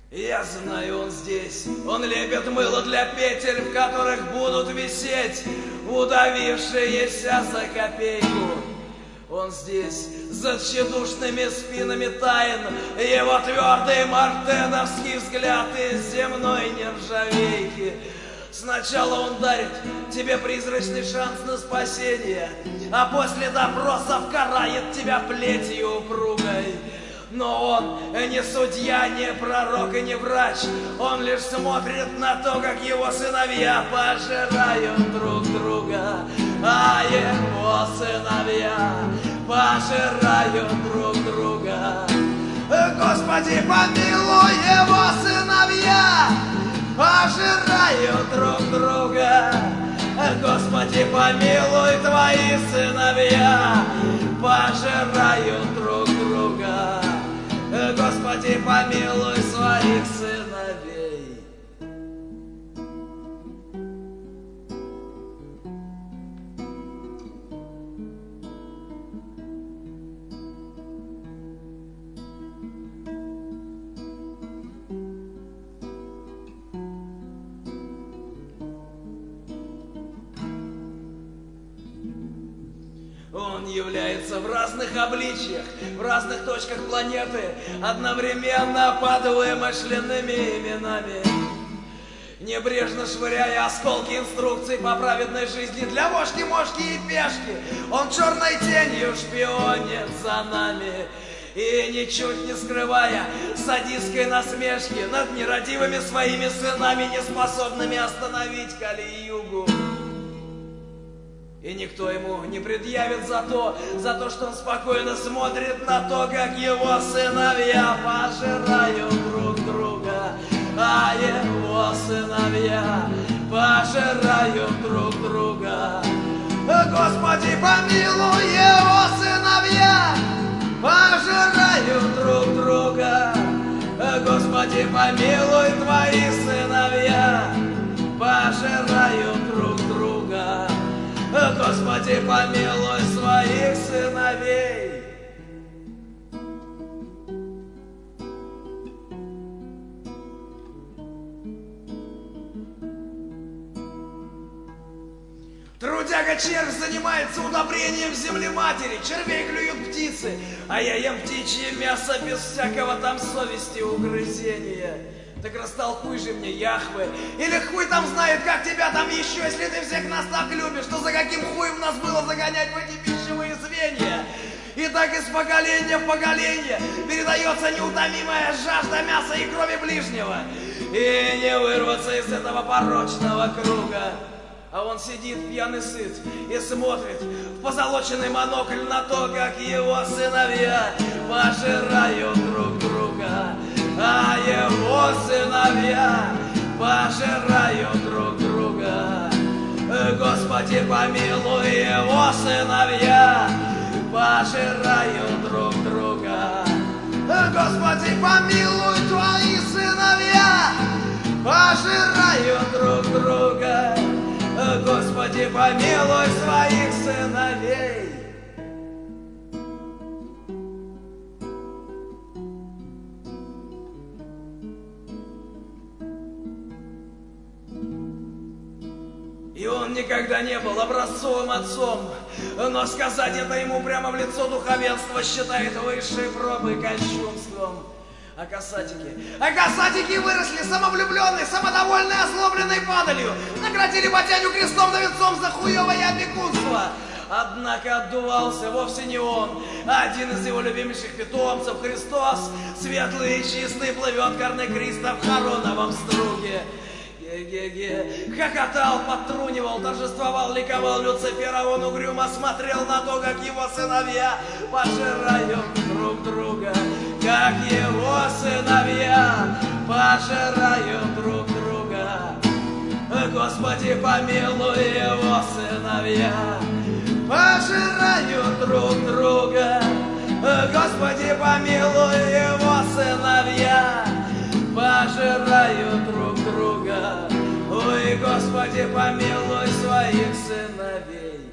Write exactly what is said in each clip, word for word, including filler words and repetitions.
Я знаю, он здесь. Он лепит мыло для петель, в которых будут висеть удавившиеся за копейку. Он здесь, за тщедушными спинами тайн, его твердый мартеновский взгляд из земной нержавейки. Сначала он дарит тебе призрачный шанс на спасение, а после допросов карает тебя плетью упругой. Но он не судья, не пророк и не врач. Он лишь смотрит на то, как его сыновья пожирают друг друга. А его сыновья пожирают друг друга. Господи, помилуй, его сыновья пожирают друг друга. Господи, помилуй, твои сыновья пожирают друг друга. Господи, помилуй своих сыновей. Он является в разных обличьях, в разных точках планеты, одновременно падая масляными именами, небрежно швыряя осколки инструкций по праведной жизни для вошки, мошки и пешки. Он черной тенью шпионит за нами и, ничуть не скрывая садистской насмешки над нерадивыми своими сынами, не способными остановить Кали-югу. И никто ему не предъявит за то, за то, что он спокойно смотрит на то, как его сыновья пожирают друг друга. А его сыновья пожирают друг друга. Господи, помилуй, его сыновья пожирают друг друга. Господи, помилуй, твои сыновья пожирают друг друга. Господи, помилуй своих сыновей. Трудяга-червь занимается удобрением земли матери, червей клюют птицы, а я ем птичье мясо без всякого там совести угрызения. Так растолкуй же мне, Яхве, или хуй там знает, как тебя там еще, если ты всех нас так любишь, что за каким хуем нас было загонять в эти пищевые звенья? И так из поколения в поколение передается неутомимая жажда мяса и крови ближнего, и не вырваться из этого порочного круга. А он сидит пьяный сыт и смотрит в позолоченный монокль на то, как его сыновья пожирают друг друга. А его сыновья пожирают друг друга. Господи, помилуй, его сыновья пожирают друг друга. Господи, помилуй, твои сыновья пожирают друг друга. Господи, помилуй своих сыновей. И он никогда не был образцовым отцом, но сказать это ему прямо в лицо духовенство считает высшей пробой кощунством. А касатики? А касатики выросли самовлюбленные, самодовольные, озлобленной падалью, наградили батяню крестом да венцом за хуевое опекунство. Однако отдувался вовсе не он, а один из его любимейших питомцев, Христос, светлый и чистый, плывет корнекристо в хороновом струге. Ге-ге-ге, хохотал, подтрунивал, торжествовал, ликовал Люцифер, а он угрюмо смотрел на то, как его сыновья пожирают друг друга. Как его сыновья пожирают друг друга. Господи, помилуй, его сыновья пожирают друг друга. Господи, помилуй, его сыновья пожирают друг друга. Ой, Господи, помилуй своих сыновей.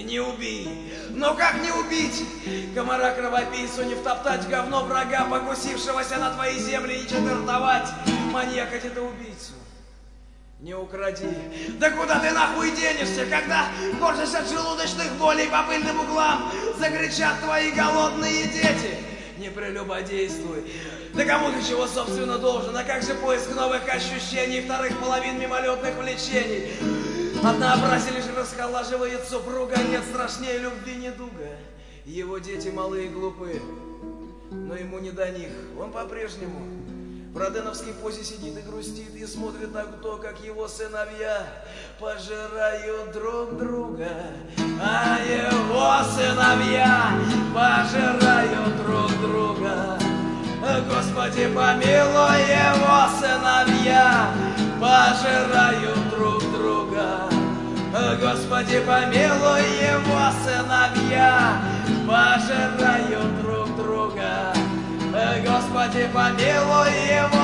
не убей. Но как не убить комара-кровопийцу, не втоптать говно врага, покусившегося на твои земли, не четвертовать маньяка это убийцу? Не укради. Да куда ты нахуй денешься, когда корчишь от желудочных болей по пыльным углам, закричат твои голодные дети? Не прелюбодействуй. Да кому ты чего, собственно, должен? А как же поиск новых ощущений, вторых половин мимолетных влечений? Однообразие лишь расхолаживает супруга, нет страшнее любви недуга. Его дети малые и глупые, но ему не до них. Он по-прежнему в роденовской позе сидит и грустит, и смотрит на то, как его сыновья пожирают друг друга. А его сыновья пожирают друг друга. Господи, помилуй, его сыновья пожирают друг друга. Господи, помилуй, его сыновья пожирают друг друга. Господи, помилуй, его